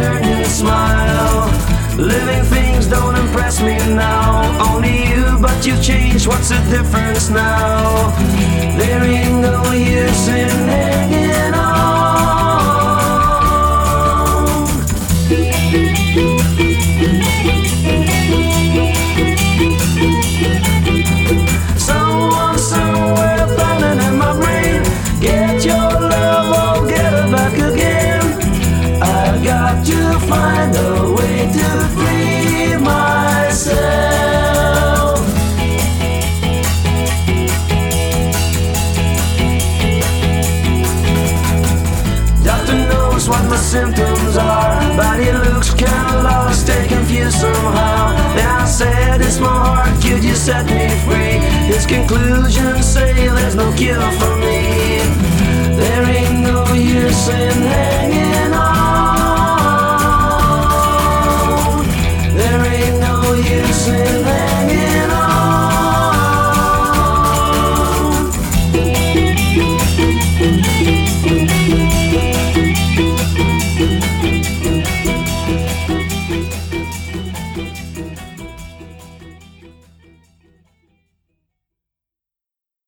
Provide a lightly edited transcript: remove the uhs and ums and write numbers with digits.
returning smile. Living things don't impress me now. Only you, but you've changed. What's the difference now? There ain't no use in hanging on. Someone somewhere burning in my brain. Get your love or get it back again. I got to find a way to free myself. Doctor knows what my symptoms are. Body looks kinda lost and confused somehow. Now I said it's my heart, could you set me free? His conclusions say there's no cure for me. There ain't no use in hanging on. There ain't no use in